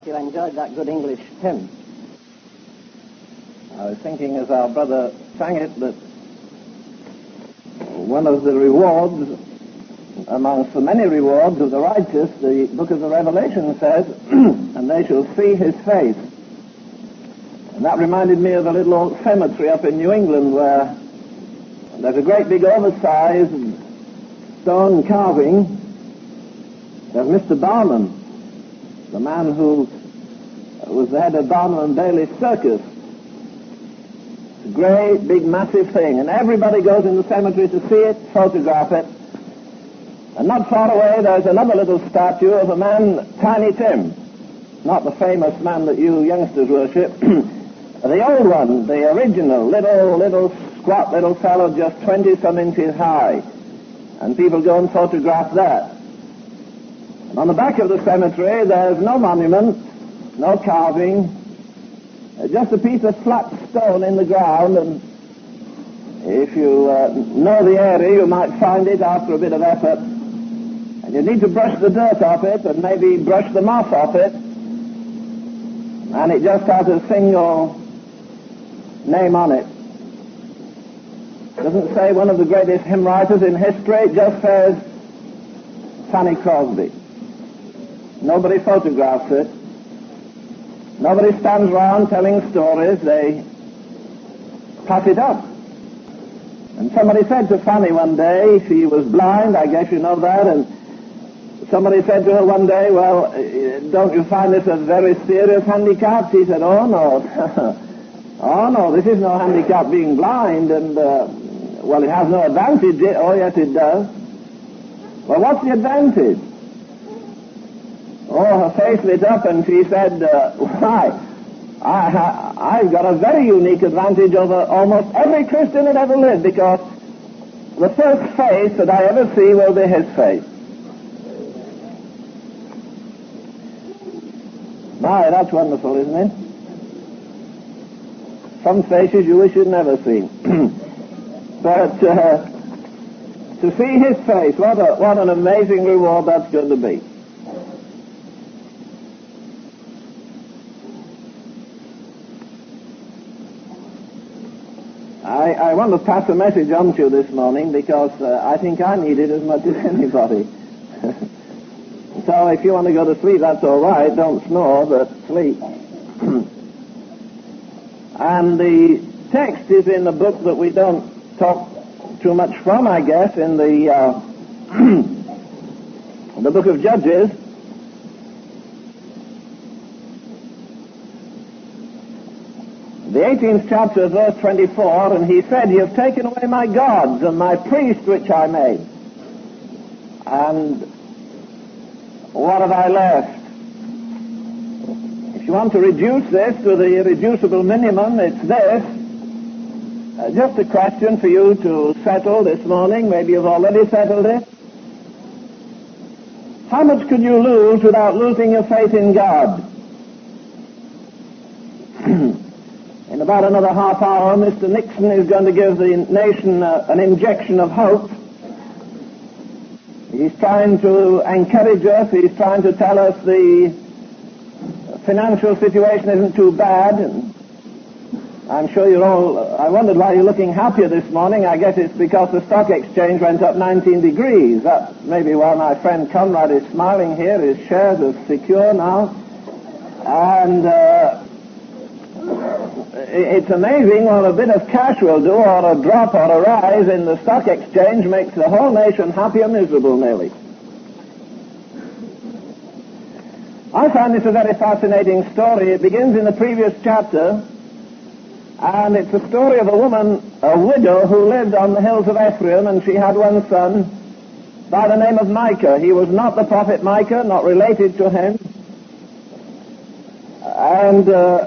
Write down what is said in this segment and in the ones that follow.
You enjoyed that good English hymn. I was thinking as our brother sang it that one of the rewards, amongst the many rewards of the righteous, the book of the Revelation says, and they shall see his face. And that reminded me of a little old cemetery up in New England where there's a great big oversized stone carving of Mr. Barnum, the man who was the head of Barnum and Bailey Circus. It's a great, big, massive thing, and everybody goes in the cemetery to see it, photograph it. And not far away there's another little statue of a man, Tiny Tim, not the famous man that you youngsters worship, the old one, the original, little squat little fellow, just 20-some inches high. And people go and photograph that. And on the back of the cemetery, there's no monument, no carving, just a piece of flat stone in the ground, and if you know the area, you might find it after a bit of effort. And you need to brush the dirt off it, and maybe brush the moss off it, and it just has a single name on it. It doesn't say one of the greatest hymn writers in history, it just says Fanny Crosby. Nobody photographs it. Nobody stands around telling stories. They pass it up. And somebody said to Fanny one day, she was blind, I guess you know that, and somebody said to her one day, well, don't you find this a very serious handicap? She said, oh no, oh no, this is no handicap being blind, and well, it has no advantage. Oh yes, it does. Well, what's the advantage? Oh, her face lit up and she said, why, I've got a very unique advantage over almost every Christian that ever lived, because the first face that I ever see will be his face. My, that's wonderful, isn't it? Some faces you wish you'd never seen. But to see his face, what an amazing reward that's going to be. I want to pass a message on to you this morning because I think I need it as much as anybody. So if you want to go to sleep, that's all right. Don't snore, but sleep. And the text is in the book that we don't talk too much from, I guess, in the the book of Judges. The 18th chapter, verse 24, and he said, you have taken away my gods and my priests which I made. And what have I left? If you want to reduce this to the irreducible minimum, it's this. Just a question for you to settle this morning. Maybe you've already settled it. How much could you lose without losing your faith in God? In about another half hour, Mr. Nixon is going to give the nation an injection of hope. He's trying to encourage us. He's trying to tell us the financial situation isn't too bad. And I'm sure you're all... I wondered why you're looking happier this morning. I guess it's because the stock exchange went up 19 degrees. That's maybe why my friend Conrad is smiling here. His shares are secure now. And... it's amazing what a bit of cash will do, or a drop or a rise in the stock exchange makes the whole nation happy or miserable, nearly. I find this a very fascinating story. It begins in the previous chapter, and it's a story of a woman, a widow, who lived on the hills of Ephraim, and she had one son by the name of Micah. He was not the prophet Micah, not related to him, and...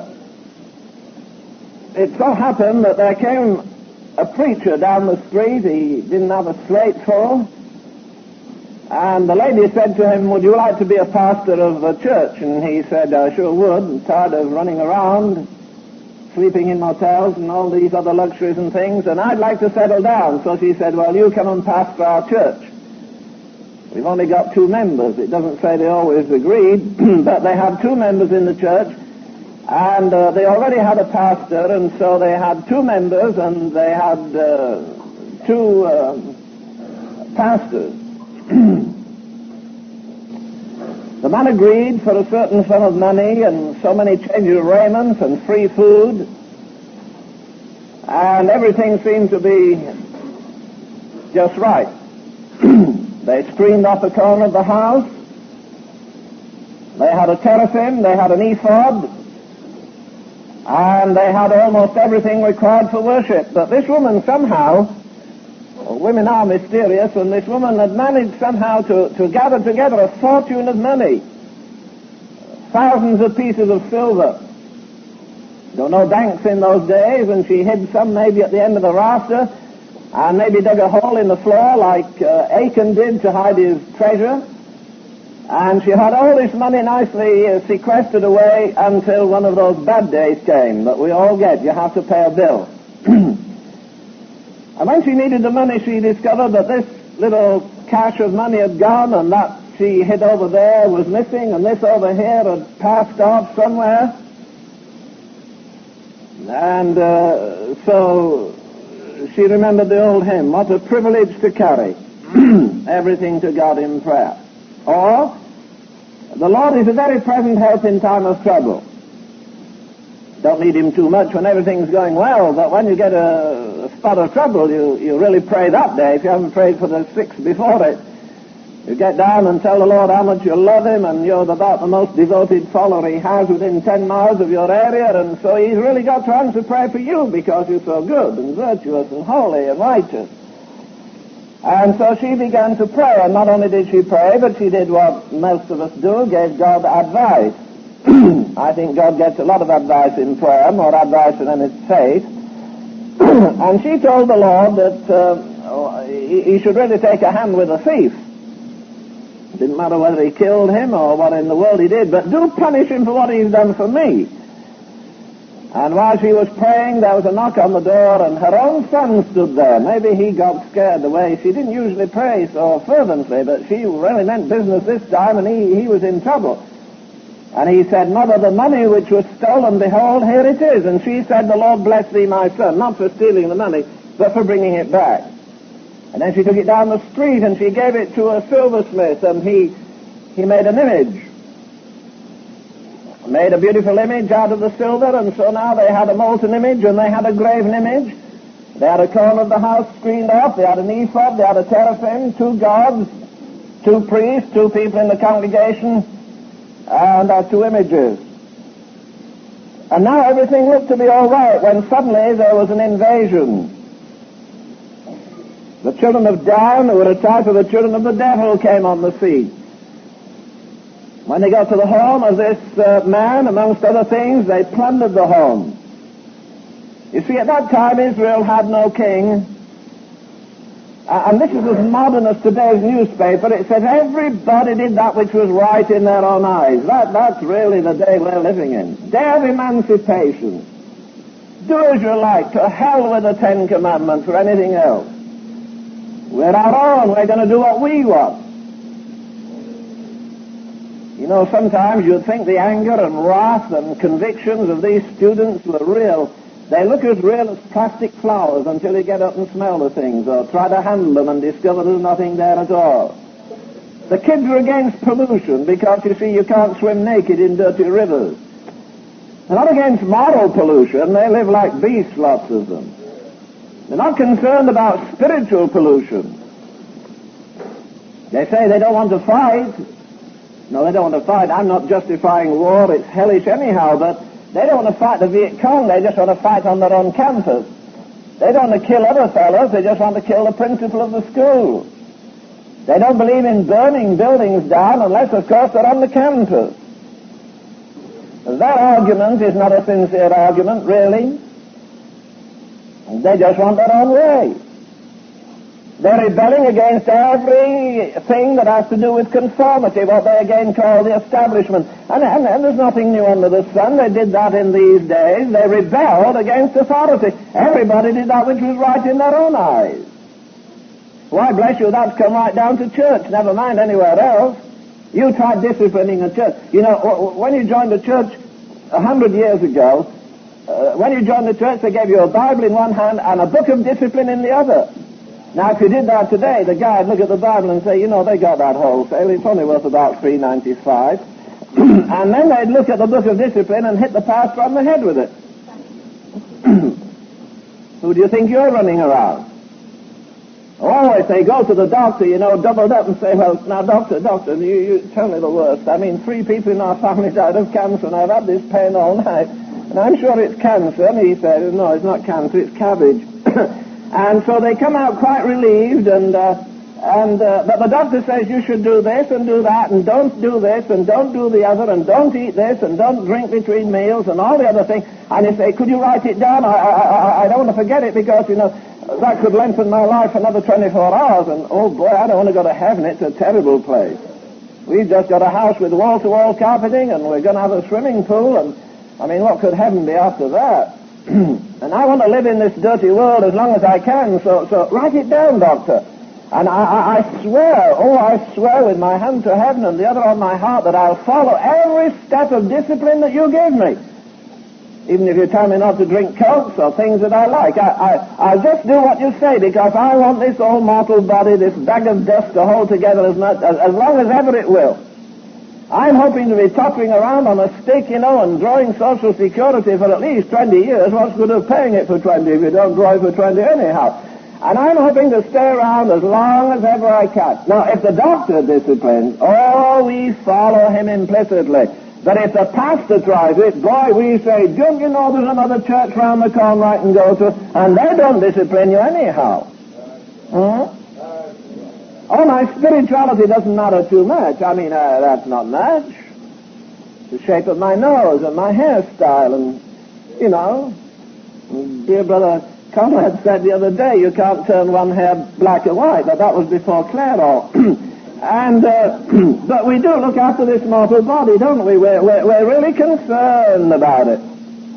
it so happened that there came a preacher down the street. He didn't have a slate full. And the lady said to him, would you like to be a pastor of a church? And he said, I sure would. I'm tired of running around, sleeping in motels and all these other luxuries and things, and I'd like to settle down. So she said, well, you come and pastor our church. We've only got 2 members. It doesn't say they always agreed, but they had 2 members in the church, and they already had a pastor, and so they had 2 members, and they had 2 pastors. The man agreed for a certain sum of money and so many changes of raiment and free food, and everything seemed to be just right. They screened off the corner of the house. They had a teraphim, they had an ephod, and they had almost everything required for worship. But this woman somehow, women are mysterious, and this woman had managed somehow to gather together a fortune of money. Thousands of pieces of silver. There were no banks in those days, and she hid some maybe at the end of the rafter, and maybe dug a hole in the floor like Achan did to hide his treasure. And she had all this money nicely sequestered away until one of those bad days came that we all get. You have to pay a bill. And when she needed the money, she discovered that this little cache of money had gone, and that she hid over there was missing, and this over here had passed off somewhere. And so she remembered the old hymn, what a privilege to carry everything to God in prayer. Or, the Lord is a very present help in time of trouble. Don't need him too much when everything's going well, but when you get a spot of trouble, you really pray that day if you haven't prayed for the 6 before it. You get down and tell the Lord how much you love him, and you're about the most devoted follower he has within 10 miles of your area, and so he's really got to answer prayer for you because you're so good and virtuous and holy and righteous. And so she began to pray, and not only did she pray, but she did what most of us do, gave God advice. I think God gets a lot of advice in prayer, more advice than in his faith. And she told the Lord that he should really take a hand with the thief. It didn't matter whether he killed him or what in the world he did, but do punish him for what he's done for me. And while she was praying, there was a knock on the door, and her own son stood there. Maybe he got scared away. She didn't usually pray so fervently, but she really meant business this time, and he was in trouble. And he said, Mother, the money which was stolen, behold, here it is. And she said, the Lord bless thee, my son, not for stealing the money, but for bringing it back. And then she took it down the street, and she gave it to a silversmith, and he made an image. Made a beautiful image out of the silver, and so now they had a molten image, and they had a graven image. They had a corner of the house screened off, they had an ephod, they had a teraphim, 2 gods, 2 priests, 2 people in the congregation, and 2 images. And now everything looked to be all right when suddenly there was an invasion. The children of Dan, who were a type of the children of the devil, came on the scene. When they got to the home of this man, amongst other things, they plundered the home. You see, at that time Israel had no king. And this is as modern as today's newspaper. It says everybody did that which was right in their own eyes. That's really the day we're living in. Day of emancipation. Do as you like. To hell with the 10 Commandments or anything else. We're our own. We're going to do what we want. You know, sometimes you'd think the anger and wrath and convictions of these students were real. They look as real as plastic flowers until you get up and smell the things or try to handle them and discover there's nothing there at all. The kids are against pollution because, you see, you can't swim naked in dirty rivers. They're not against moral pollution. They live like beasts, lots of them. They're not concerned about spiritual pollution. They say they don't want to fight. No, they don't want to fight. I'm not justifying war. It's hellish anyhow, but they don't want to fight the Viet Cong. They just want to fight on their own campus. They don't want to kill other fellows. They just want to kill the principal of the school. They don't believe in burning buildings down unless, of course, they're on the campus. That argument is not a sincere argument, really. They just want their own way. They're rebelling against everything that has to do with conformity, what they again call the establishment. And there's nothing new under the sun. They did that in these days. They rebelled against authority. Everybody did that which was right in their own eyes. Why, bless you, that's come right down to church, never mind anywhere else. You tried disciplining a church. You know, when you joined the church 100 years ago, when you joined the church, they gave you a Bible in one hand and a book of discipline in the other. Now, if you did that today, the guy would look at the Bible and say, you know, they got that wholesale. It's only worth about $3.95. And then they'd look at the book of discipline and hit the pastor on the head with it. Who do you think you're running around? Or if they go to the doctor, you know, doubled up and say, well, now, doctor, you tell me the worst. I mean, 3 people in our family died of cancer, and I've had this pain all night. And I'm sure it's cancer. And he said, no, it's not cancer, it's cabbage. And so they come out quite relieved, but the doctor says you should do this and do that, and don't do this and don't do the other, and don't eat this and don't drink between meals and all the other things. And you say, could you write it down? I don't want to forget it because, you know, that could lengthen my life another 24 hours. And, oh, boy, I don't want to go to heaven. It's a terrible place. We've just got a house with wall-to-wall carpeting, and we're going to have a swimming pool, and, I mean, what could heaven be after that? And I want to live in this dirty world as long as I can, so write it down, doctor. And I swear with my hand to heaven and the other on my heart that I'll follow every step of discipline that you give me. Even if you tell me not to drink cokes or things that I like, I'll just do what you say because I want this old mortal body, this bag of dust to hold together as long as ever it will. I'm hoping to be tottering around on a stick, you know, and drawing Social Security for at least 20 years. What's good of paying it for 20 if you don't draw it for 20 anyhow? And I'm hoping to stay around as long as ever I can. Now, if the doctor disciplines, we follow him implicitly. But if the pastor tries it, boy, we say, don't you know there's another church round the corner I can go to? And they don't discipline you anyhow. Oh, my spirituality doesn't matter too much. I mean, that's not much. The shape of my nose and my hairstyle and, you know, dear brother Conrad said the other day, you can't turn one hair black or white, but that was before Clairol. And, but we do look after this mortal body, don't we? We're really concerned about it.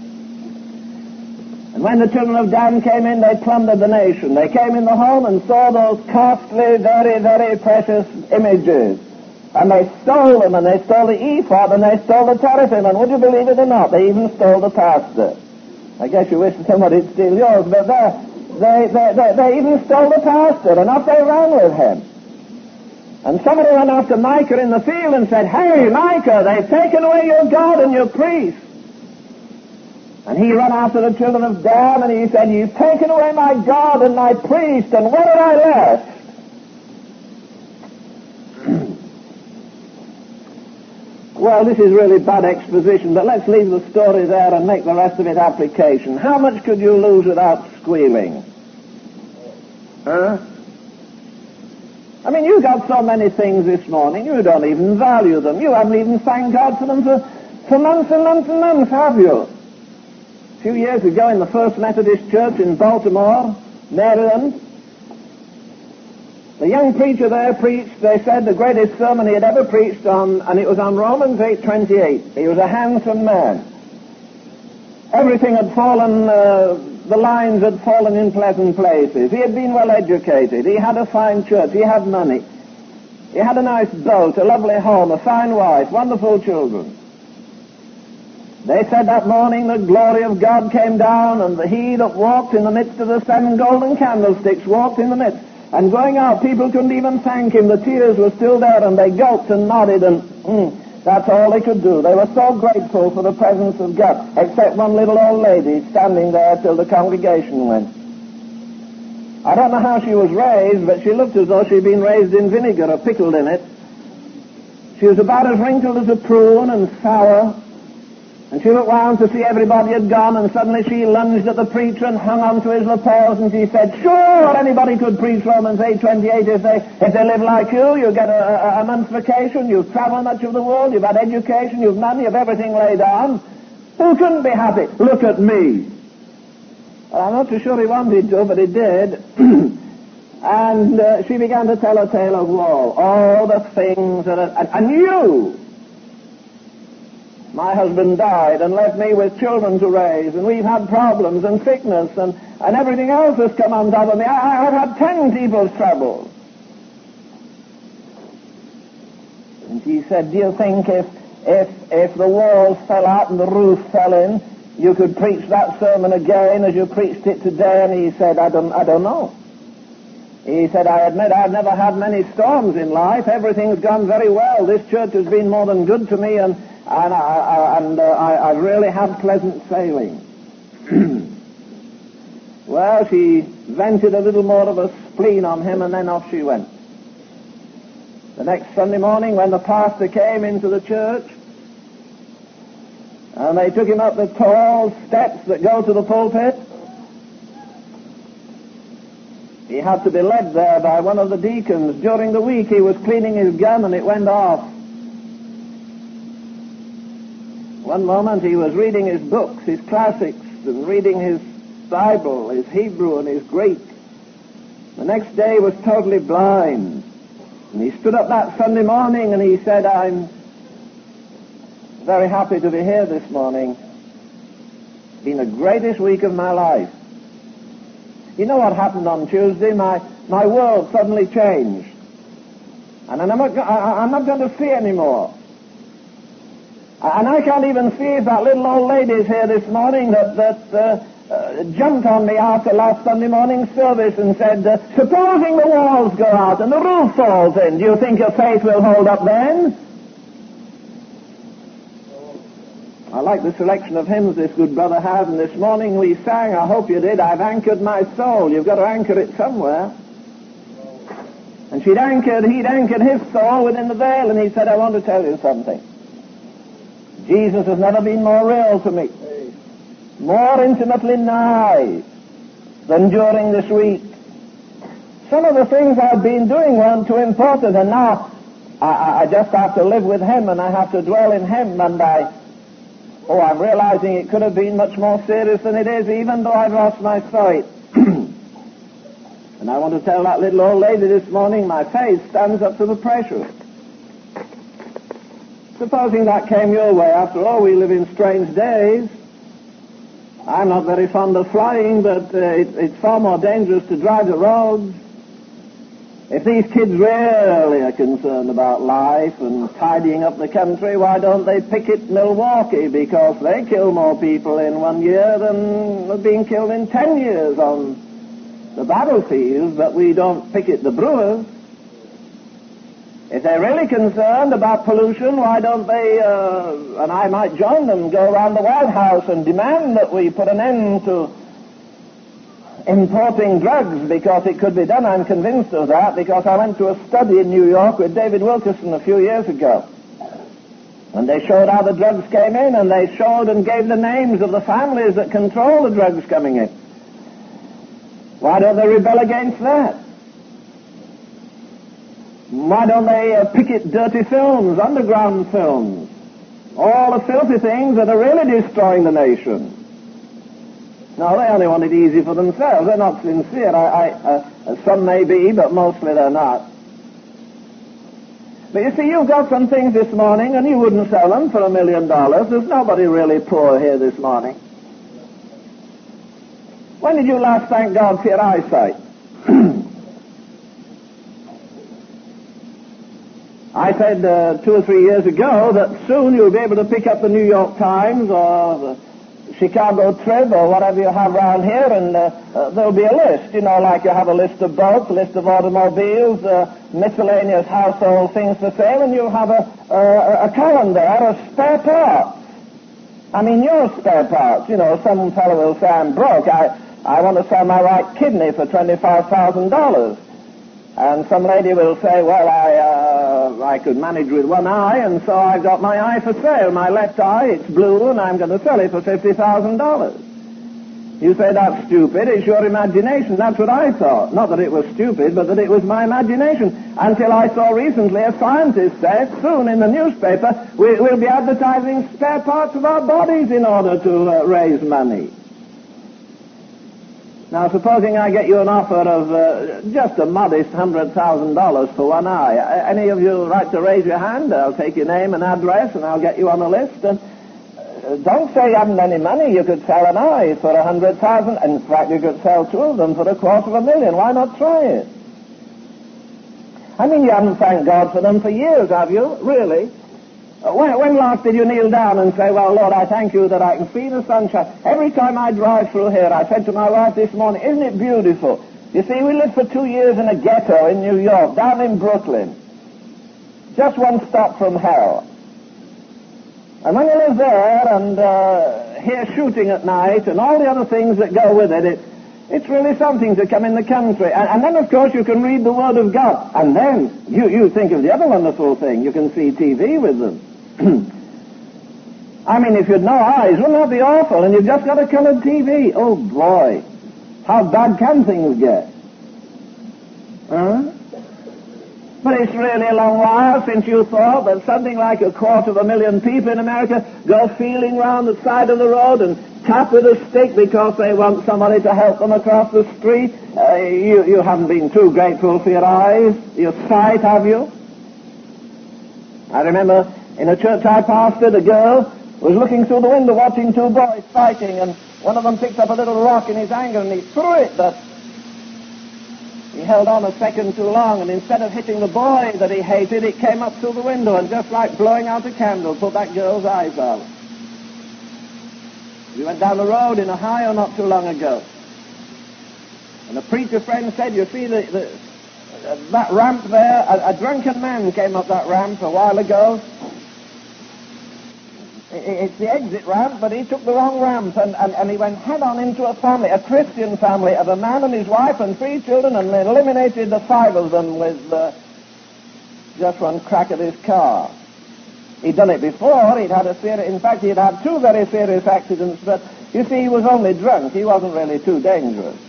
And when the children of Dan came in, they plundered the nation. They came in the home and saw those costly, very, very precious images. And they stole them, and they stole the ephod, and they stole the teraphim, and would you believe it or not, they even stole the pastor. I guess you wish somebody'd steal yours, but they even stole the pastor, and off they ran with him. And somebody ran after Micah in the field and said, hey, Micah, they've taken away your God and your priest. And he ran after the children of Dan, and he said, you've taken away my God and my priest, and what have I left? Well, this is really bad exposition, but let's leave the story there and make the rest of it application. How much could you lose without squealing? Huh? I mean, you got so many things this morning, you don't even value them. You haven't even thanked God for them for months and months and months, have you? A few years ago in the First Methodist Church in Baltimore, Maryland, the young preacher there preached, they said, the greatest sermon he had ever preached on, and it was on Romans 8:28. He was a handsome man. Everything had fallen, the lines had fallen in pleasant places. He had been well educated. He had a fine church. He had money. He had a nice boat, a lovely home, a fine wife, wonderful children. They said that morning the glory of God came down, and he that walked in the midst of the 7 golden candlesticks walked in the midst. And going out, people couldn't even thank him. The tears were still there, and they gulped and nodded, and that's all they could do. They were so grateful for the presence of God, except one little old lady standing there till the congregation went. I don't know how she was raised, but she looked as though she'd been raised in vinegar or pickled in it. She was about as wrinkled as a prune and sour. And she looked round to see everybody had gone, and suddenly she lunged at the preacher and hung on to his lapels, and she said, sure, anybody could preach Romans 8:28 if they live like you get a month's vacation, you've traveled much of the world, you've had education, you've money, you've everything laid on. Who couldn't be happy? Look at me. Well, I'm not too sure he wanted to, but he did. And she began to tell a tale of woe. All the things that and you, My husband died and left me with children to raise, and we've had problems and sickness, and everything else has come on top of me. I've had 10 people's troubles. And she said, do you think if the walls fell out and the roof fell in, you could preach that sermon again as you preached it today? And he said, I don't know. He said, I admit I've never had many storms in life. Everything's gone very well. This church has been more than good to me, and I really had pleasant sailing. Well, she vented a little more of a spleen on him, and then off she went. The next Sunday morning, when the pastor came into the church, and they took him up the tall steps that go to the pulpit, he had to be led there by one of the deacons. During the week, he was cleaning his gun, and it went off. One moment, he was reading his books, his classics, and reading his Bible, his Hebrew and his Greek. The next day, he was totally blind. And he stood up that Sunday morning, and he said, I'm very happy to be here this morning. It's been the greatest week of my life. You know what happened on Tuesday? My world suddenly changed. And I'm not going to see anymore. And I can't even see if that little old lady's here this morning that jumped on me after last Sunday morning service and said, supposing the walls go out and the roof falls in, do you think your faith will hold up then? I like the selection of hymns this good brother had, and this morning we sang, I hope you did, I've anchored my soul. You've got to anchor it somewhere. And he'd anchored his soul within the veil, and he said, I want to tell you something. Jesus has never been more real to me, more intimately nigh than during this week. Some of the things I've been doing weren't too important, and now I just have to live with him, and I have to dwell in him, and I'm realizing it could have been much more serious than it is, even though I've lost my sight. And I want to tell that little old lady this morning, my faith stands up to the pressure. Supposing that came your way. After all, we live in strange days. I'm not very fond of flying, but it's far more dangerous to drive the roads. If these kids really are concerned about life and tidying up the country, why don't they picket Milwaukee? Because they kill more people in 1 year than are being killed in 10 years on the battlefield, but we don't picket the brewers. If they're really concerned about pollution, why don't they, and I might join them, go around the White House and demand that we put an end to importing drugs, because it could be done. I'm convinced of that, because I went to a study in New York with David Wilkerson a few years ago. And they showed how the drugs came in, and they showed and gave the names of the families that control the drugs coming in. Why don't they rebel against that? Why don't they picket dirty films, underground films, all the filthy things that are really destroying the nation? No, they only want it easy for themselves. They're not sincere. Some may be, but mostly they're not. But you see, you've got some things this morning, and you wouldn't sell them for $1 million. There's nobody really poor here this morning. When did you last thank God for your eyesight? I said 2 or 3 years ago that soon you'll be able to pick up the New York Times or the Chicago Trib or whatever you have around here, and there'll be a list, like you have a list of boats, a list of automobiles, miscellaneous household things for sale, and you'll have a column there of spare parts. I mean, your spare parts. Some fellow will say, I'm broke. I want to sell my right kidney for $25,000. And some lady will say, well, I could manage with one eye, and so I've got my eye for sale. My left eye, it's blue, and I'm going to sell it for $50,000. You say that's stupid. It's your imagination. That's what I thought. Not that it was stupid, but that it was my imagination. Until I saw recently a scientist say, soon in the newspaper, we'll be advertising spare parts of our bodies in order to raise money. Now, supposing I get you an offer of just a modest $100,000 for one eye. Any of you like to raise your hand? I'll take your name and address, and I'll get you on the list. And don't say you haven't any money. You could sell an eye for 100,000. In fact, you could sell two of them for $250,000. Why not try it? I mean, you haven't thanked God for them for years, have you? Really? When last did you kneel down and say, well, Lord, I thank you that I can see the sunshine. Every time I drive through here, I said to my wife this morning, isn't it beautiful? You see, we lived for 2 years in a ghetto in New York, down in Brooklyn. Just one stop from hell. And when you live there and hear shooting at night and all the other things that go with it, it's really something to come in the country. And then, of course, you can read the Word of God. And then you think of the other wonderful thing. You can see TV with them. I mean, if you'd no eyes, wouldn't that be awful? And you've just got a colored TV. Oh, boy. How bad can things get? Huh? But it's really a long while since you thought that something like 250,000 people in America go feeling round the side of the road and tap with a stick because they want somebody to help them across the street. You haven't been too grateful for your eyes, your sight, have you? I remember in a church I pastored, a girl was looking through the window watching two boys fighting, and one of them picked up a little rock in his anger and he threw it, but he held on a second too long, and instead of hitting the boy that he hated, it came up through the window and just like blowing out a candle, put that girl's eyes out. We went down the road in Ohio not too long ago, and a preacher friend said, you see that ramp there, a drunken man came up that ramp a while ago. It's the exit ramp, but he took the wrong ramp, and he went head-on into a family, a Christian family, of a man and his wife and 3 children, and eliminated the 5 of them with just one crack of his car. He'd done it before. He'd had in fact, he'd had 2 very serious accidents, but you see, he was only drunk. He wasn't really too dangerous.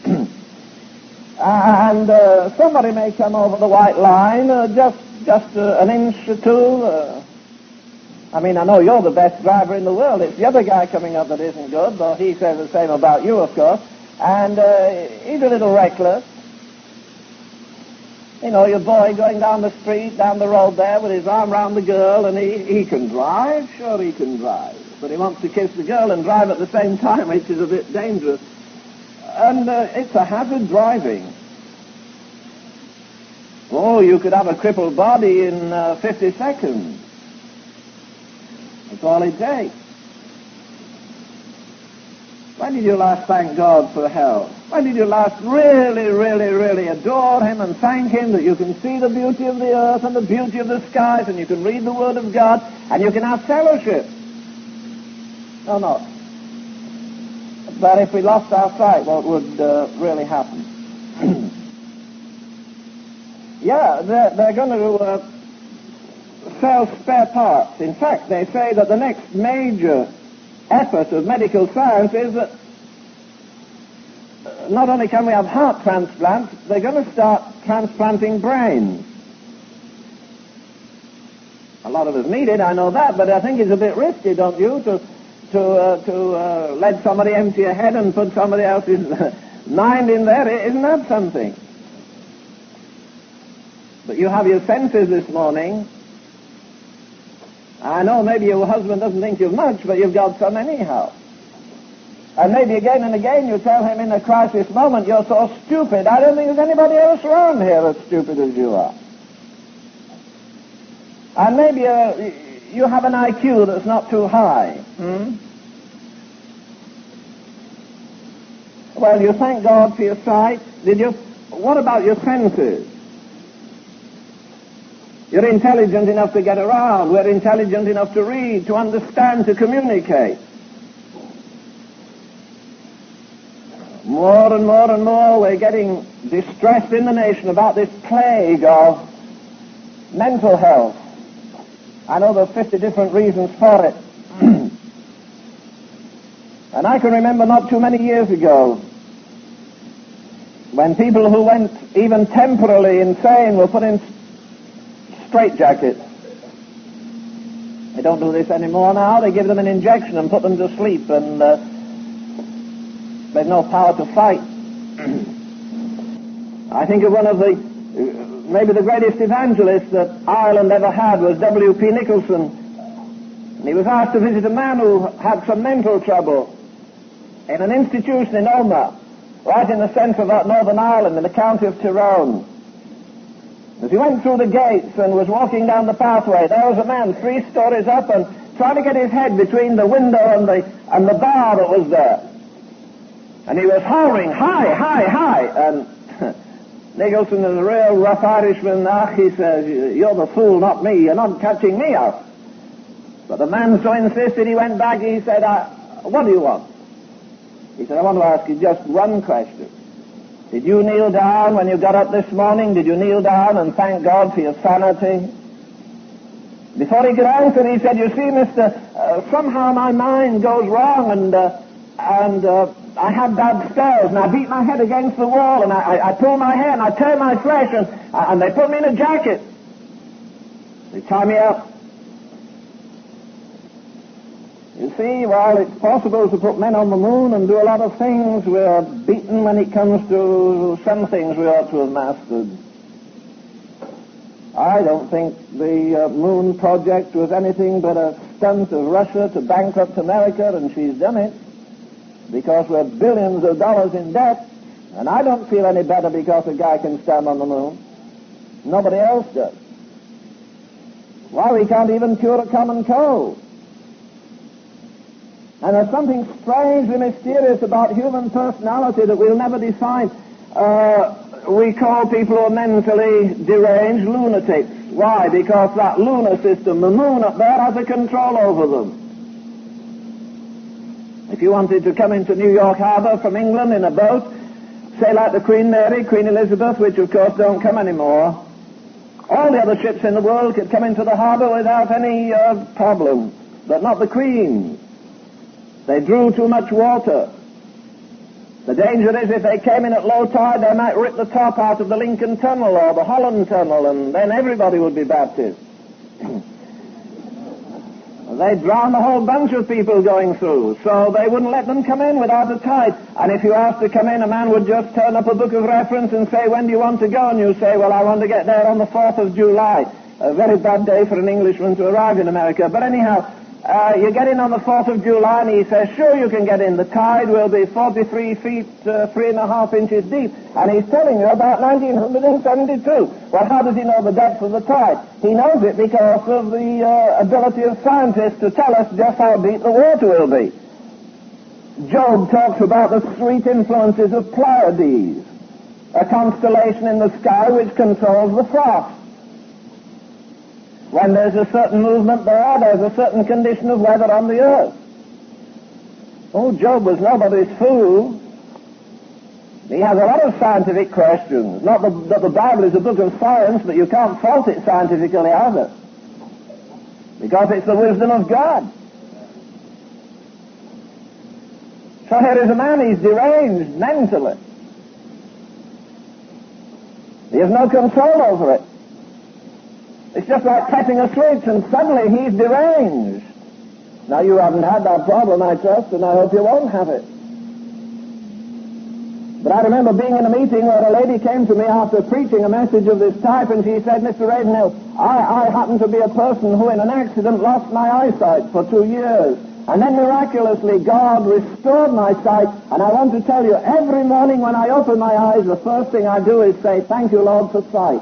And somebody may come over the white line just an inch or 2. I mean, I know you're the best driver in the world. It's the other guy coming up that isn't good, though he says the same about you, of course. And he's a little reckless. You know, your boy going down the street, down the road there with his arm round the girl, and he can drive. Sure, he can drive. But he wants to kiss the girl and drive at the same time, which is a bit dangerous. And it's a hazard driving. Oh, you could have a crippled body in 50 seconds. That's all it takes. When did you last thank God for health? When did you last really, really, really adore Him and thank Him that you can see the beauty of the earth and the beauty of the skies, and you can read the Word of God, and you can have fellowship? No, no. But if we lost our sight, what would really happen? Yeah, they're going to sell spare parts. In fact, they say that the next major effort of medical science is that not only can we have heart transplants, they're going to start transplanting brains. A lot of us need it, I know that, but I think it's a bit risky, don't you, to let somebody empty a head and put somebody else's mind in there. Isn't that something? But you have your senses this morning. I know maybe your husband doesn't think you've much, but you've got some anyhow. And maybe again and again you tell him in a crisis moment, you're so stupid, I don't think there's anybody else around here as stupid as you are. And maybe you have an IQ that's not too high. Well, you thank God for your sight, did you? What about your senses? You're intelligent enough to get around. We're intelligent enough to read, to understand, to communicate. More and more and more we're getting distressed in the nation about this plague of mental health. I know there are 50 different reasons for it. And I can remember not too many years ago when people who went even temporarily insane were put in straitjackets. They don't do this anymore now. They give them an injection and put them to sleep, and they've no power to fight. I think of one of maybe the greatest evangelist that Ireland ever had was W.P. Nicholson. And he was asked to visit a man who had some mental trouble in an institution in Omagh, right in the centre of that Northern Ireland, in the county of Tyrone. As he went through the gates and was walking down the pathway, there was a man 3 stories up and trying to get his head between the window and the bar that was there. And he was hollering, "Hi, hi, hi!" And Nicholson, is a real rough Irishman, he says, "You're the fool, not me. You're not catching me out." But the man so insisted, he went back, he said, "What do you want?" He said, "I want to ask you just one question. Did you kneel down when you got up this morning? Did you kneel down and thank God for your sanity?" Before he could answer, he said, "You see, mister, somehow my mind goes wrong, and I had bad spells, and I beat my head against the wall, and I pull my hair, and I tear my flesh, and they put me in a jacket. They tie me up." You see, while it's possible to put men on the moon and do a lot of things, we're beaten when it comes to some things we ought to have mastered. I don't think the moon project was anything but a stunt of Russia to bankrupt America, and she's done it because we're billions of dollars in debt, and I don't feel any better because a guy can stand on the moon. Nobody else does. Why, we can't even cure a common cold. And there's something strangely mysterious about human personality that we'll never define. We call people who are mentally deranged lunatics. Why? Because that lunar system, the moon up there, has a control over them. If you wanted to come into New York Harbor from England in a boat, say like the Queen Mary, Queen Elizabeth, which of course don't come anymore, all the other ships in the world could come into the harbor without any problem, but not the Queen. They drew too much water. The danger is if they came in at low tide, they might rip the top out of the Lincoln Tunnel or the Holland Tunnel, and then everybody would be baptized. They'd drown a whole bunch of people going through, so they wouldn't let them come in without a tide. And if you asked to come in, a man would just turn up a book of reference and say, "When do you want to go?" And you say, "Well, I want to get there on the 4th of July. A very bad day for an Englishman to arrive in America. But anyhow, you get in on the 4th of July, and he says, "Sure, you can get in. The tide will be 43 feet, 3.5 inches deep." And he's telling you about 1972. Well, how does he know the depth of the tide? He knows it because of the ability of scientists to tell us just how deep the water will be. Job talks about the sweet influences of Pleiades, a constellation in the sky which controls the frost. When there's a certain movement there's a certain condition of weather on the earth. Oh, Job was nobody's fool. He has a lot of scientific questions. Not that the Bible is a book of science, but you can't fault it scientifically either, because it's the wisdom of God. So here is a man, he's deranged mentally. He has no control over it. It's just like tapping a switch, and suddenly he's deranged. Now, you haven't had that problem, I trust, and I hope you won't have it. But I remember being in a meeting where a lady came to me after preaching a message of this type, and she said, "Mr. Ravenhill, I happen to be a person who in an accident lost my eyesight for 2 years. And then miraculously God restored my sight, and I want to tell you, every morning when I open my eyes, the first thing I do is say, 'Thank you, Lord, for sight.'"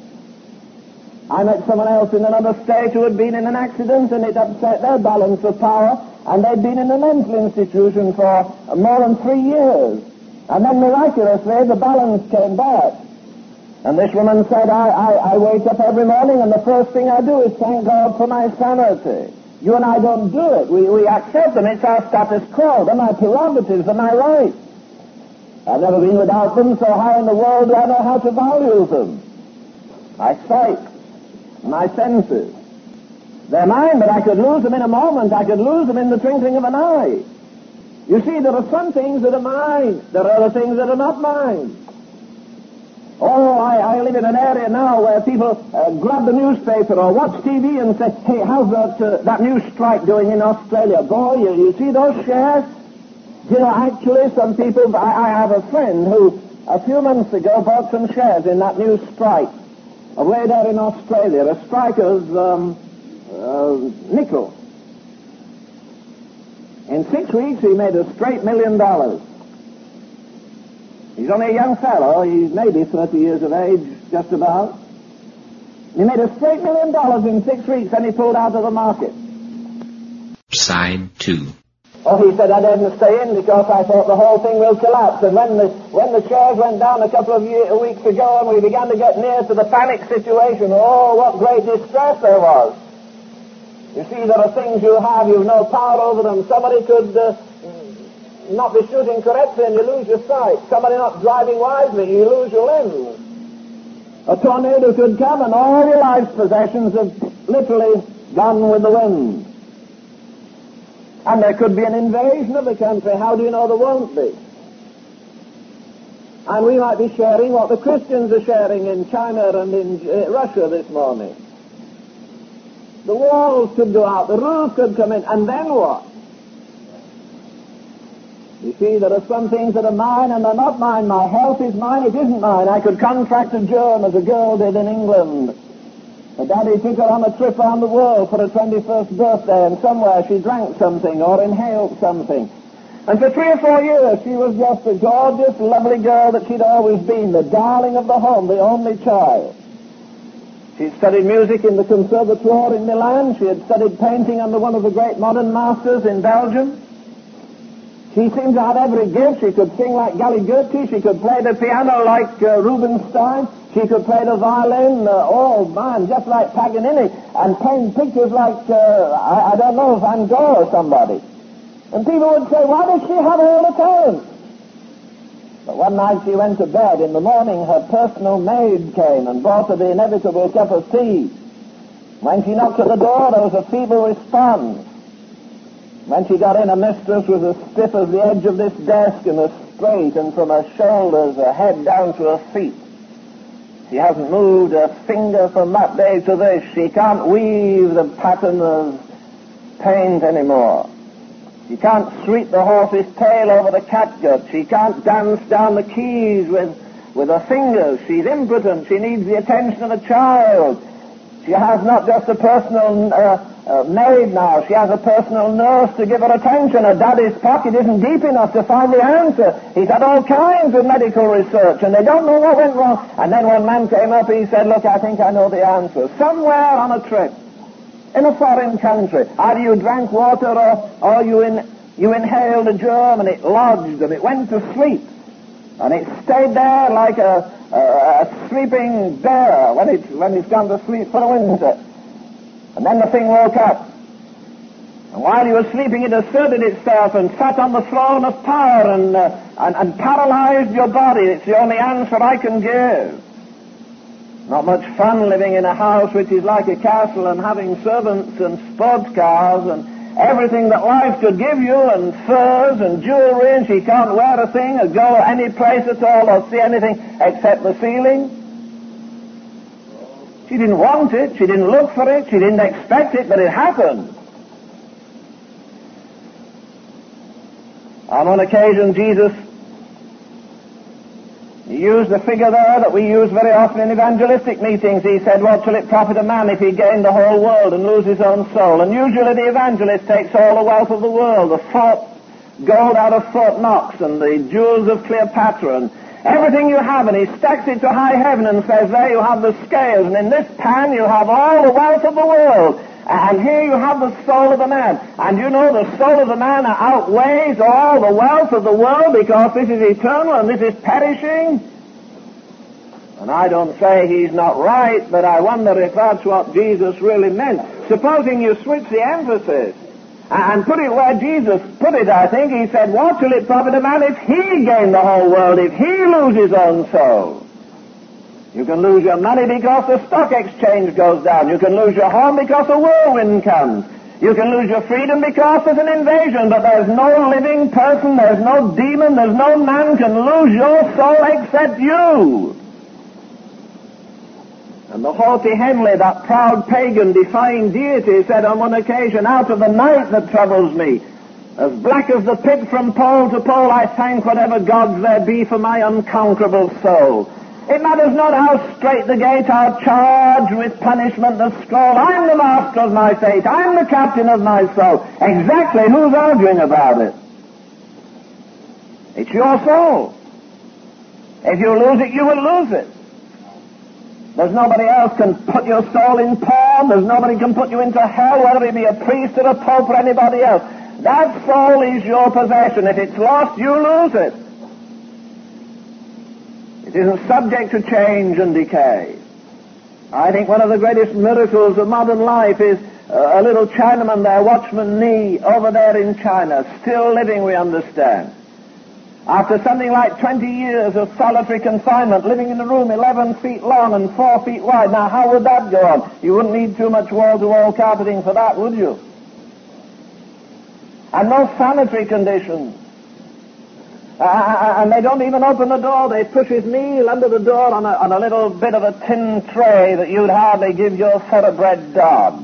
I met someone else in another state who had been in an accident, and it upset their balance of power, and they'd been in a mental institution for more than 3 years. And then miraculously the balance came back. And this woman said, I wake up every morning, and the first thing I do is thank God for my sanity. You and I don't do it. We accept them. It's our status quo. They're my prerogatives. They're my rights. I've never been without them, so how in the world do I know how to value them? My sight, my senses. They're mine, but I could lose them in a moment. I could lose them in the twinkling of an eye. You see, there are some things that are mine. There are other things that are not mine. Oh, I live in an area now where people grab the newspaper or watch TV and say, "Hey, how's that new strike doing in Australia? Boy, you see those shares?" You know, actually, some people, I have a friend who a few months ago bought some shares in that new strike way there in Australia, a strike of nickel. In 6 weeks, he made a straight $1 million. He's only a young fellow. He's maybe 30 years of age, just about. He made a straight $1 million in 6 weeks, and he pulled out of the market. Side 2. Oh, he said, I didn't stay in because I thought the whole thing will collapse. And when the shares went down a couple of weeks ago and we began to get near to the panic situation, oh, what great distress there was. You see, there are things you have, you've no power over them. Somebody could not be shooting correctly and you lose your sight. Somebody not driving wisely, you lose your limbs. A tornado could come and all your life's possessions have literally gone with the wind. And there could be an invasion of the country. How do you know there won't be? And we might be sharing what the Christians are sharing in China and in Russia this morning. The walls could go out, the roof could come in, and then what? You see, there are some things that are mine and they're not mine. My health is mine, it isn't mine. I could contract a germ as a girl did in England. Her daddy took her on a trip around the world for her 21st birthday, and somewhere she drank something or inhaled something. And for 3 or 4 years she was just a gorgeous, lovely girl that she'd always been, the darling of the home, the only child. She'd studied music in the Conservatoire in Milan. She had studied painting under one of the great modern masters in Belgium. She seemed to have every gift. She could sing like Galli-Goethe. She could play the piano like Rubinstein. She could play the violin, just like Paganini, and paint pictures like, I don't know, Van Gogh or somebody. And people would say, why does she have all the talent? But one night she went to bed. In the morning her personal maid came and brought her the inevitable cup of tea. When she knocked at the door, there was a feeble response. When she got in, her mistress was as stiff as the edge of this desk and as straight, and from her shoulders, her head down to her feet. She hasn't moved a finger from that day to this. She can't weave the pattern of paint anymore. She can't sweep the horse's tail over the catgut. She can't dance down the keys with her fingers. She's impotent. She needs the attention of a child. She has not just a personal maid now. She has a personal nurse to give her attention. Her daddy's pocket isn't deep enough to find the answer. He's had all kinds of medical research, and they don't know what went wrong. And then one man came up, he said, look, I think I know the answer. Somewhere on a trip, in a foreign country, either you drank water or you inhaled a germ, and it lodged, and it went to sleep. And it stayed there like a sleeping bear when it's gone to sleep for the winter. And then the thing woke up. And while you were sleeping, it asserted itself and sat on the throne of power and paralyzed your body. It's the only answer I can give. Not much fun living in a house which is like a castle and having servants and sports cars and everything that life could give you, and furs and jewelry, and she can't wear a thing or go any place at all or see anything except the ceiling. She didn't want it, she didn't look for it, she didn't expect it, but it happened. On one occasion, Jesus used the figure there that we use very often in evangelistic meetings. He said, what shall it profit a man if he gain the whole world and lose his own soul? And usually the evangelist takes all the wealth of the world, the gold out of Fort Knox and the jewels of Cleopatra and everything you have, and he stacks it to high heaven and says, there you have the scales, and in this pan you have all the wealth of the world, and here you have the soul of the man. And you know the soul of the man outweighs all the wealth of the world, because this is eternal and this is perishing. And I don't say he's not right, but I wonder if that's what Jesus really meant. Supposing you switch the emphasis and put it where Jesus put it, I think. He said, what shall it profit a man if he gain the whole world, if he lose his own soul? You can lose your money because the stock exchange goes down. You can lose your home because a whirlwind comes. You can lose your freedom because there's an invasion, but there's no living person, there's no demon, there's no man can lose your soul except you. And the haughty Henley, that proud pagan defying deity, said on one occasion, out of the night that troubles me, as black as the pit from pole to pole, I thank whatever gods there be for my unconquerable soul. It matters not how straight the gate, how charged with punishment the scroll. I'm the master of my fate. I'm the captain of my soul. Exactly who's arguing about it? It's your soul. If you lose it, you will lose it. There's nobody else can put your soul in pawn. There's nobody can put you into hell, whether it be a priest or a pope or anybody else. That soul is your possession. If it's lost, you lose it. It isn't subject to change and decay. I think one of the greatest miracles of modern life is a little Chinaman there, Watchman Nee, over there in China, still living, we understand. After something like 20 years of solitary confinement, living in a room 11 feet long and 4 feet wide. Now, how would that go on? You wouldn't need too much wall-to-wall carpeting for that, would you? And no sanitary conditions. And they don't even open the door. They push his meal under the door on a little bit of a tin tray that you'd hardly give your thoroughbred dog.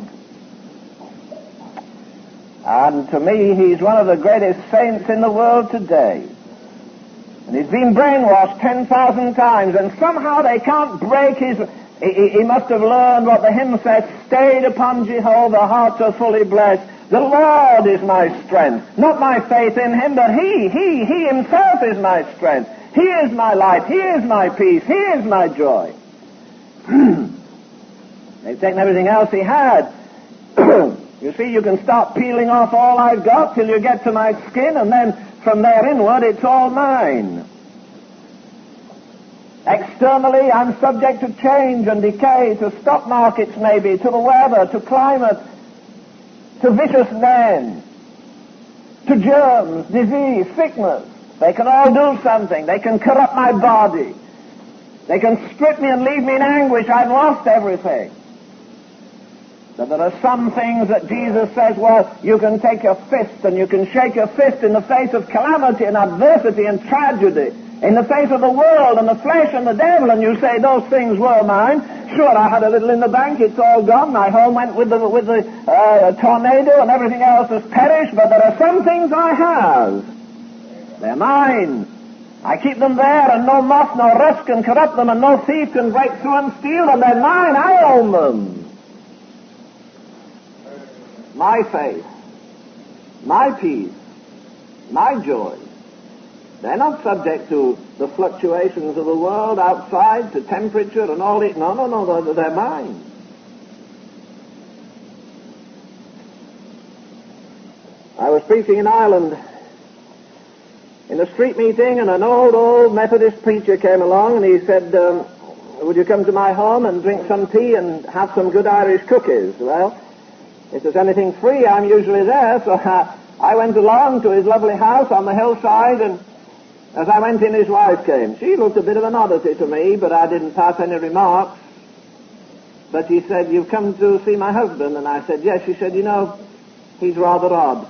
And to me, he's one of the greatest saints in the world today. And he's been brainwashed 10,000 times, and somehow they can't break his... He must have learned what the hymn says, stayed upon Jehovah, hearts are fully blessed. The Lord is my strength, not my faith in him, but he himself is my strength. He is my life, he is my peace, he is my joy. They've taken everything else he had. You see, you can start peeling off all I've got till you get to my skin, and then from there inward, it's all mine. Externally, I'm subject to change and decay, to stock markets maybe, to the weather, to climate, to vicious men, to germs, disease, sickness. They can all do something. They can corrupt my body. They can strip me and leave me in anguish. I've lost everything. But there are some things that Jesus says, well, you can take your fist and you can shake your fist in the face of calamity and adversity and tragedy, in the face of the world and the flesh and the devil, and you say, those things were mine. Sure, I had a little in the bank, it's all gone. My home went with the tornado and everything else has perished, but there are some things I have. They're mine. I keep them there, and no moth nor rust can corrupt them, and no thief can break through and steal them. They're mine. I own them. My faith, my peace, my joy. They're not subject to the fluctuations of the world outside, to temperature and all that. No, they're mine. I was preaching in Ireland in a street meeting, and an old Methodist preacher came along, and he said, would you come to my home and drink some tea and have some good Irish cookies? Well, if there's anything free, I'm usually there, so I went along to his lovely house on the hillside, and as I went in, his wife came. She looked a bit of an oddity to me, but I didn't pass any remarks. But she said, you've come to see my husband? And I said, yes. She said, you know, he's rather odd.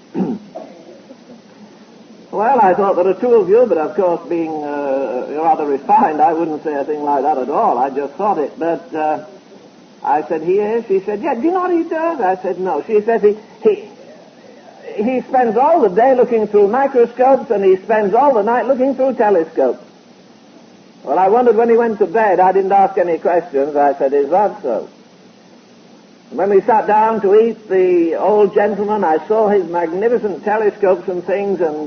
Well, I thought there are two of you, but of course, being rather refined, I wouldn't say a thing like that at all. I just thought it. But I said, he is? She said, yeah. Do you know what he does? I said, no. She said, he spends all the day looking through microscopes, and he spends all the night looking through telescopes. Well, I wondered when he went to bed. I didn't ask any questions. I said, is that so? And when we sat down to eat, the old gentleman, I saw his magnificent telescopes and things, and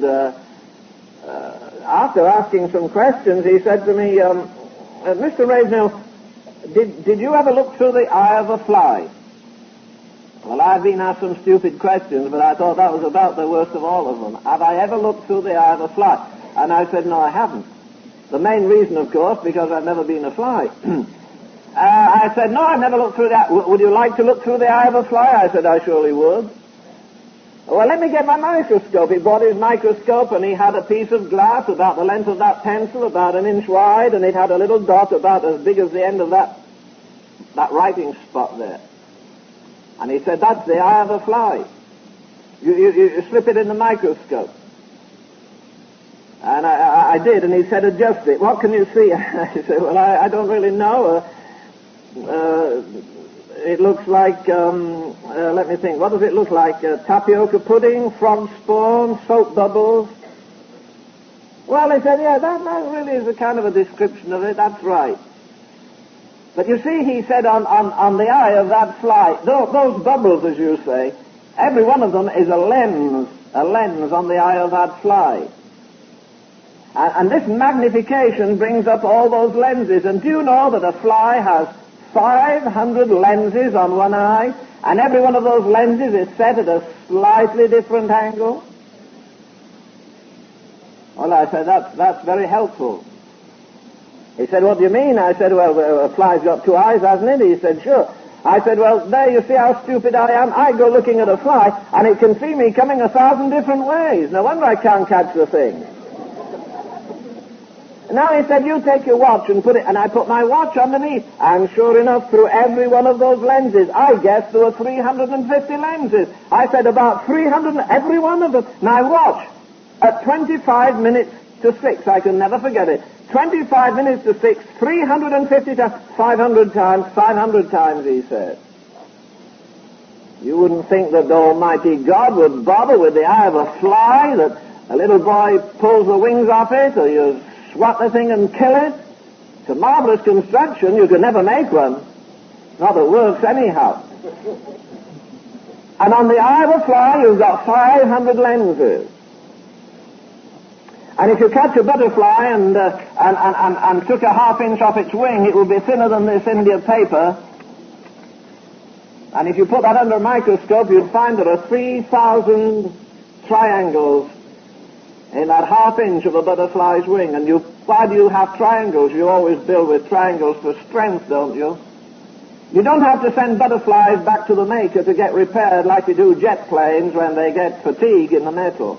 after asking some questions, he said to me, Mr. Ravenhill, did you ever look through the eye of a fly? Well, I've been asked some stupid questions, but I thought that was about the worst of all of them. Have I ever looked through the eye of a fly? And I said, no, I haven't. The main reason, of course, because I've never been a fly. I said, no, I've never looked through the eye. Would you like to look through the eye of a fly? I said, I surely would. Well, let me get my microscope. He brought his microscope, and he had a piece of glass about the length of that pencil, about an inch wide, and it had a little dot about as big as the end of that writing spot there. And he said, that's the eye of a fly. You slip it in the microscope. And I did, and he said, adjust it. What can you see? I said, well, I don't really know. It looks like, let me think, what does it look like? Tapioca pudding, frog spawn, soap bubbles. Well, he said, yeah, that really is a kind of a description of it. That's right. But you see, he said, on the eye of that fly, those bubbles, as you say, every one of them is a lens on the eye of that fly. And this magnification brings up all those lenses. And do you know that a fly has 500 lenses on one eye, and every one of those lenses is set at a slightly different angle? Well, I said, that's very helpful. He said, what do you mean? I said, well, a fly's got two eyes, hasn't it? He said, sure. I said, well, there you see how stupid I am. I go looking at a fly, and it can see me coming 1,000 different ways. No wonder I can't catch the thing. Now he said, you take your watch and put it, and I put my watch underneath. And sure enough, through every one of those lenses, I guessed there were 350 lenses. I said, about 300, every one of them. Now watch, at 25 minutes to 6, I can never forget it. 25 minutes to 6, 350 times, 500 times, he said. You wouldn't think that Almighty God would bother with the eye of a fly, that a little boy pulls the wings off it, or you swat the thing and kill it. It's a marvelous construction. You could never make one. Not that it works anyhow. And on the eye of a fly, you've got 500 lenses. And if you catch a butterfly and took a half-inch off its wing, it would be thinner than this India paper. And if you put that under a microscope, you'd find there are 3,000 triangles in that half-inch of a butterfly's wing. And why do you have triangles? You always build with triangles for strength, don't you? You don't have to send butterflies back to the maker to get repaired like you do jet planes when they get fatigue in the metal.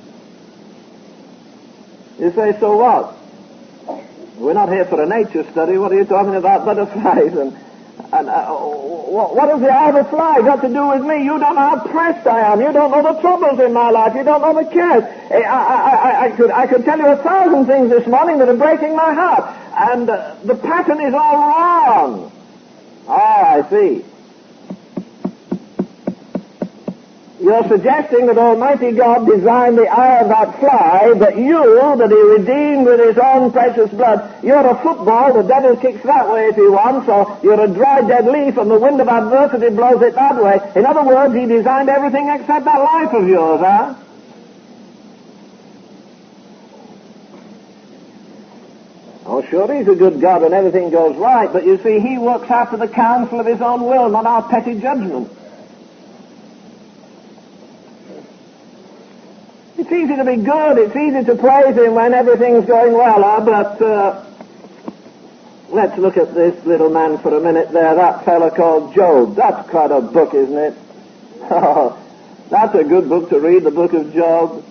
You say, so what? We're not here for a nature study. What are you talking about butterflies? What has the eye of a fly got to do with me? You don't know how pressed I am. You don't know the troubles in my life. You don't know the cares. I could tell you 1,000 things this morning that are breaking my heart. And the pattern is all wrong. I see. You're suggesting that Almighty God designed the eye of that fly, but that He redeemed with His own precious blood. You're a football, the devil kicks that way if he wants, or you're a dry, dead leaf and the wind of adversity blows it that way. In other words, He designed everything except that life of yours, huh? Oh, sure, He's a good God and everything goes right, but you see, He works after the counsel of His own will, not our petty judgment. It's easy to be good, it's easy to praise Him when everything's going well, but let's look at this little man for a minute there, that fellow called Job. That's quite a book, isn't it? Oh, that's a good book to read, the book of Job.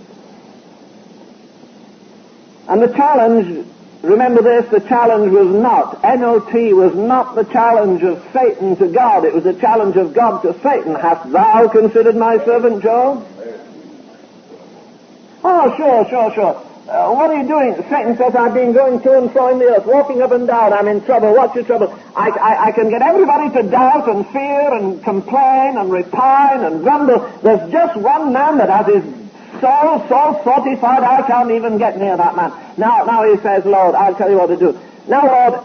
And the challenge, remember this, the challenge was not, N-O-T was not the challenge of Satan to God, it was the challenge of God to Satan. Hast thou considered my servant Job? Oh, sure. What are you doing? Satan says, I've been going to and fro in the earth, walking up and down. I'm in trouble. What's your trouble? I can get everybody to doubt and fear and complain and repine and grumble. There's just one man that has his soul so fortified I can't even get near that man. Now he says, Lord, I'll tell you what to do. Now, Lord,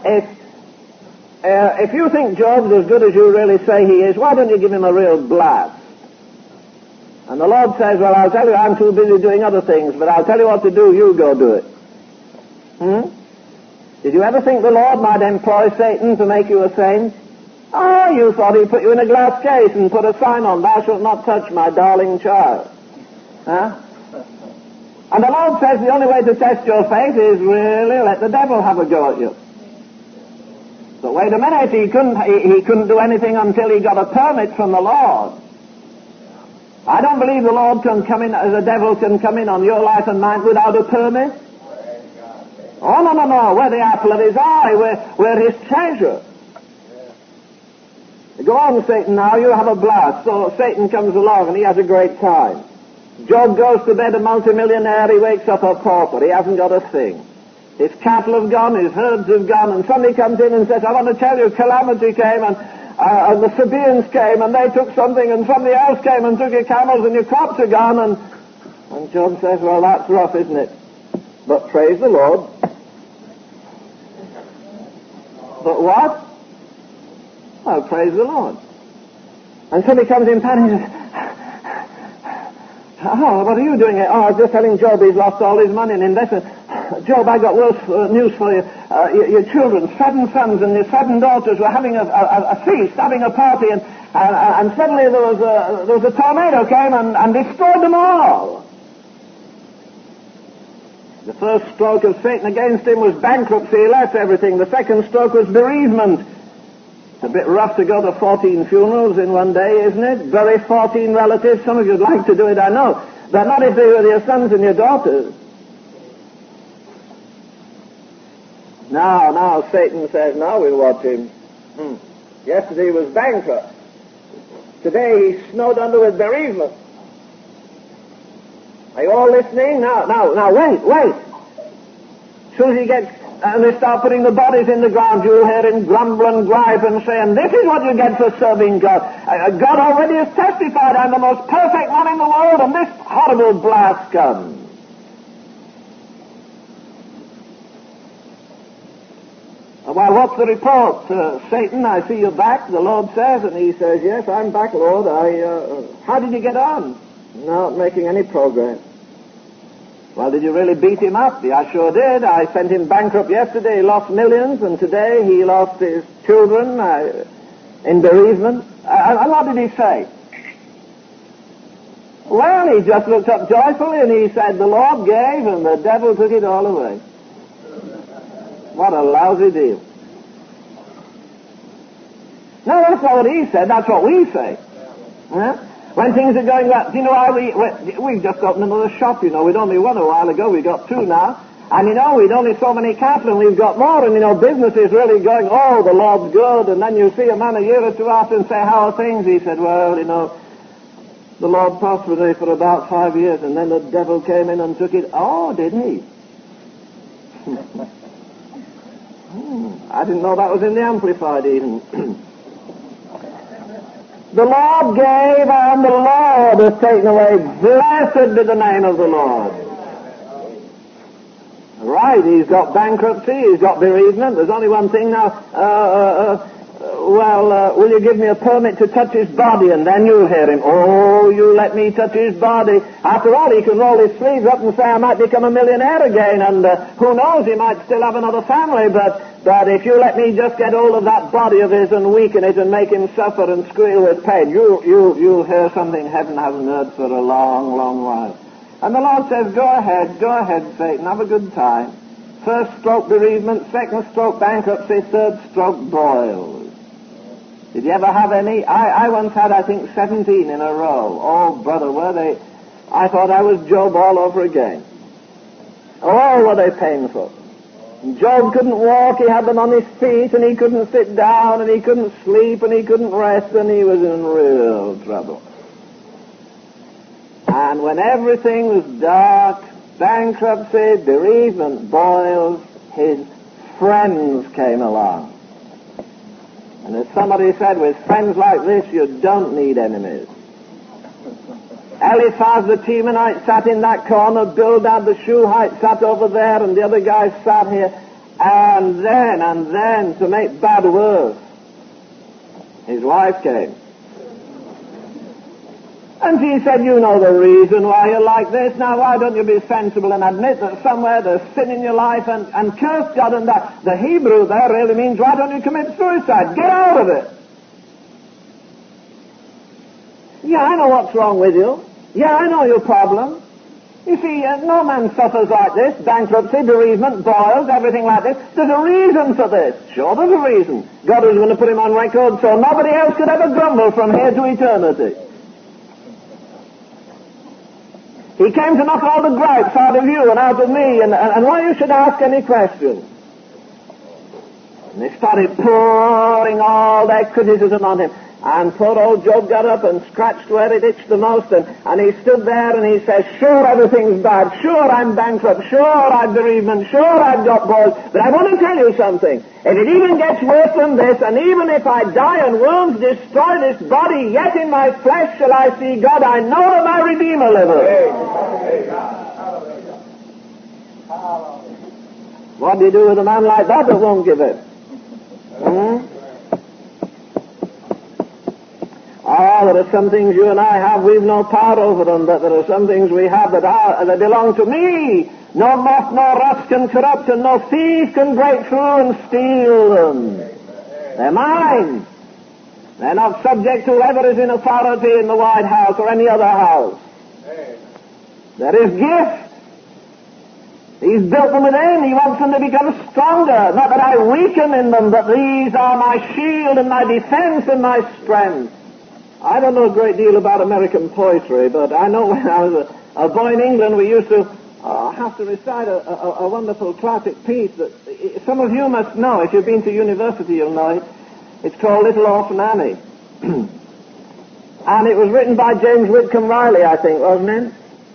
if you think Job's as good as you really say he is, why don't you give him a real blast? And the Lord says, well, I'll tell you, I'm too busy doing other things, but I'll tell you what to do, you go do it. Did you ever think the Lord might employ Satan to make you a saint? Oh, you thought He'd put you in a glass case and put a sign on, thou shalt not touch my darling child. Huh? And the Lord says the only way to test your faith is really let the devil have a go at you. But wait a minute, he couldn't do anything until he got a permit from the Lord. I don't believe the Lord can come in, the devil can come in on your life and mine without a permit. Oh, no. We're the apple of His eye. We're His treasure. Go on, Satan, now. You have a blast. So Satan comes along and he has a great time. Job goes to bed a multimillionaire. He wakes up a pauper. He hasn't got a thing. His cattle have gone. His herds have gone. And somebody comes in and says, I want to tell you, calamity came and the Sabaeans came and they took something and somebody else came and took your camels and your crops are gone. And Job says, well, that's rough, isn't it? But praise the Lord. But what? Oh, praise the Lord. And somebody comes in panic and says, oh, what are you doing here? Oh, I was just telling Job he's lost all his money in investment. Job, I got worse news for you. Your children, 7 sons and your 7 daughters were having a feast, having a party, and suddenly there was a tornado came and destroyed them all. The first stroke of Satan against him was bankruptcy. He left everything. The second stroke was bereavement. It's a bit rough to go to 14 funerals in one day, isn't it? Bury 14 relatives. Some of you'd like to do it, I know. But not if they were your sons and your daughters. Now Satan says, now we'll watch him. Yesterday he was bankrupt. Today he's snowed under with bereavement. Are you all listening? Now, wait. As soon as he gets, and they start putting the bodies in the ground, you'll hear him grumble and gripe and say, and this is what you get for serving God. God already has testified, I'm the most perfect man in the world, and this horrible blast comes. Well, what's the report? Satan, I see you're back, the Lord says, and he says, yes, I'm back, Lord. How did you get on? Not making any progress. Well, did you really beat him up? Yeah, I sure did. I sent him bankrupt yesterday. He lost millions, and today he lost his children in bereavement. And what did he say? Well, he just looked up joyfully and he said, the Lord gave and the devil took it all away. What a lousy deal. No, that's not what he said. That's what we say. Yeah? When things are going well, do you know how we've just opened another shop, you know. We'd only one a while ago. We've got 2 now. And, you know, we'd only so many cattle and we've got more. And, you know, business is really going, oh, the Lord's good. And then you see a man a year or 2 after and say, how are things? He said, well, you know, the Lord prospered me for about 5 years. And then the devil came in and took it. Oh, did he? I didn't know that was in the Amplified even. The Lord gave and the Lord has taken away. Blessed be the name of the Lord. Right, he's got bankruptcy, he's got bereavement. There's only one thing now. Will you give me a permit to touch his body? And then you'll hear him. Oh, you let me touch his body. After all, he can roll his sleeves up and say, I might become a millionaire again. And who knows, he might still have another family. But if you let me just get hold of that body of his and weaken it and make him suffer and squeal with pain, you'll hear something heaven hasn't heard for a long, long while. And the Lord says, go ahead, Satan, have a good time. First stroke bereavement, second stroke bankruptcy, third stroke boils. Did you ever have any? I once had, I think, 17 in a row. Oh, brother, were they? I thought I was Job all over again. Oh, were they painful. Job couldn't walk, he had them on his feet, and he couldn't sit down, and he couldn't sleep, and he couldn't rest, and he was in real trouble. And when everything was dark, bankruptcy, bereavement, boils, his friends came along. And as somebody said, with friends like this, you don't need enemies. Eliphaz the Temanite sat in that corner, Bildad the Shuhite sat over there, and the other guys sat here. And then, to make bad worse, his wife came. And she said, you know the reason why you're like this. Now, why don't you be sensible and admit that somewhere there's sin in your life and curse God and that? The Hebrew there really means, why don't you commit suicide? Get out of it. Yeah, I know what's wrong with you. Yeah, I know your problem. You see, no man suffers like this. Bankruptcy, bereavement, boils, everything like this. There's a reason for this. Sure, there's a reason. God was going to put him on record so nobody else could ever grumble from here to eternity. He came to knock all the gripes out of you and out of me, and why you should ask any questions. And they started pouring all their criticism on him. And poor old Job got up and scratched where it itched the most, and he stood there and he says, sure, everything's bad. Sure, I'm bankrupt. Sure, I've bereavement. Sure, I've got boils. But I want to tell you something. If it even gets worse than this, and even if I die and worms destroy this body, yet in my flesh shall I see God. I know that my Redeemer liveth. What do you do with a man like that won't give it? There are some things you and I have, we've no power over them, but there are some things we have that belong to me. No moth nor rust can corrupt them, no thief can break through and steal them. They're mine. They're not subject to whoever is in authority in the White House or any other house. They're his gift. He's built them within. He wants them to become stronger. Not that I weaken in them, but these are my shield and my defense and my strength. I don't know a great deal about American poetry, but I know when I was a boy in England, we used to have to recite a wonderful classic piece that some of you must know. If you've been to university, you'll know it. It's called Little Orphan Annie. And it was written by James Whitcomb Riley, I think, wasn't it?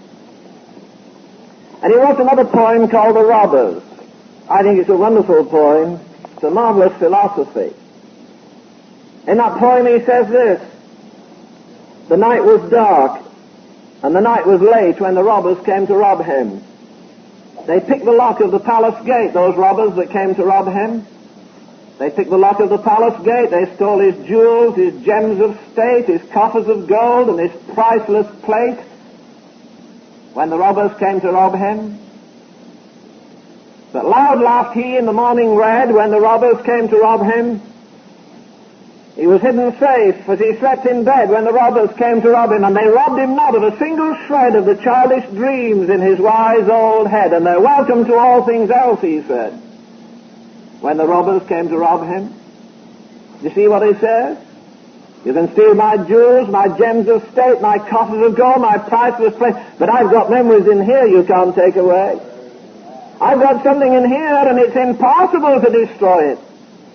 And he wrote another poem called The Robbers. I think it's a wonderful poem. It's a marvelous philosophy. In that poem he says this: the night was dark, and the night was late when the robbers came to rob him. They picked the lock of the palace gate, those robbers that came to rob him. They picked the lock of the palace gate, they stole his jewels, his gems of state, his coffers of gold, and his priceless plate. When the robbers came to rob him, but loud laughed he in the morning red when the robbers came to rob him. He was hidden safe as he slept in bed when the robbers came to rob him, and they robbed him not of a single shred of the childish dreams in his wise old head, and they're welcome to all things else, he said, when the robbers came to rob him. You see what he says? You can steal my jewels, my gems of state, my coffers of gold, my priceless plate, but I've got memories in here you can't take away. I've got something in here, and it's impossible to destroy it.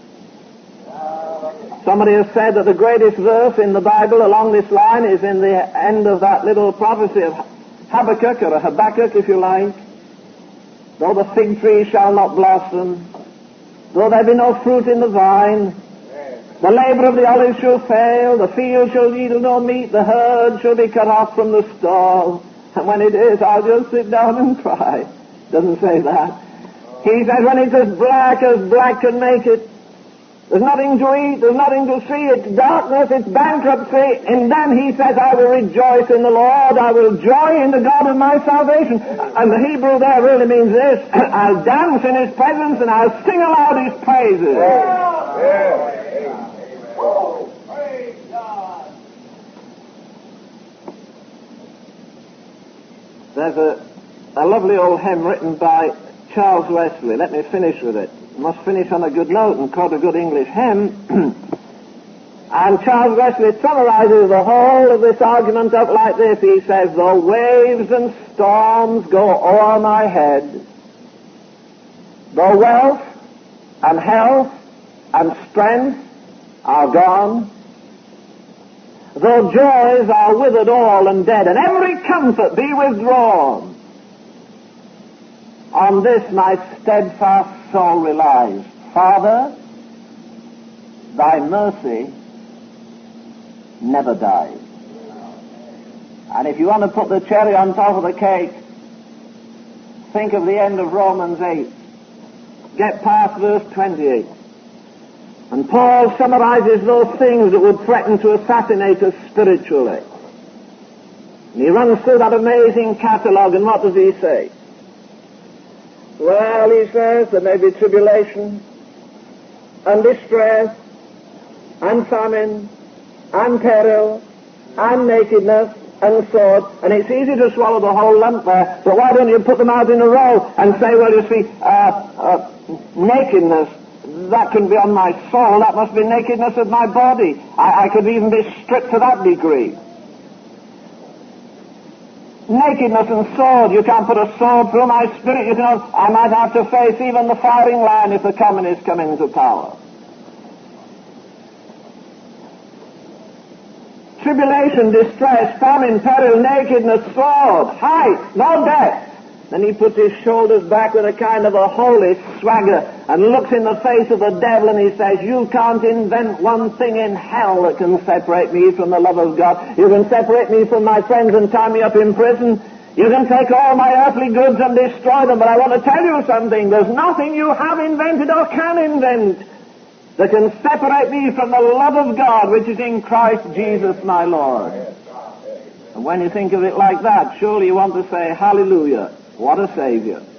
Somebody has said that the greatest verse in the Bible along this line is in the end of that little prophecy of Habakkuk, or Habakkuk if you like. Though the fig tree shall not blossom, though there be no fruit in the vine, the labor of the olive shall fail, the field shall yield no meat, the herd shall be cut off from the stall, and when it is, I'll just sit down and cry. Doesn't say that. He says when it's as black can make it, there's nothing to eat, there's nothing to see, it's darkness, it's bankruptcy, and then he says, I will rejoice in the Lord, I will joy in the God of my salvation. And the Hebrew there really means this: I'll dance in his presence and I'll sing aloud his praises. Praise God. There's a lovely old hymn written by Charles Wesley. Let me finish with it. Must finish on a good note and quote a good English hymn. And Charles Wesley summarizes the whole of this argument up like this. He says, though waves and storms go o'er my head, though wealth and health and strength are gone, though joys are withered all and dead, and every comfort be withdrawn, on this my steadfast soul relies. Father, thy mercy never dies. And if you want to put the cherry on top of the cake, think of the end of Romans 8. Get past verse 28. And Paul summarizes those things that would threaten to assassinate us spiritually. And he runs through that amazing catalogue, and what does he say? Well, he says, there may be tribulation, and distress, and famine, and peril, and nakedness, and sword. And it's easy to swallow the whole lump there, but why don't you put them out in a row and say, well, you see, nakedness, that can be on my soul, that must be nakedness of my body. I could even be stripped to that degree. Nakedness and sword, you can't put a sword through my spirit. You know, I might have to face even the firing line if the communists come into power. Tribulation, distress, famine, peril, nakedness, sword, height, no death. Then he puts his shoulders back with a kind of a holy swagger and looks in the face of the devil, and he says, you can't invent one thing in hell that can separate me from the love of God. You can separate me from my friends and tie me up in prison. You can take all my earthly goods and destroy them, but I want to tell you something. There's nothing you have invented or can invent that can separate me from the love of God which is in Christ Jesus my Lord. And when you think of it like that, surely you want to say, hallelujah, what a Savior.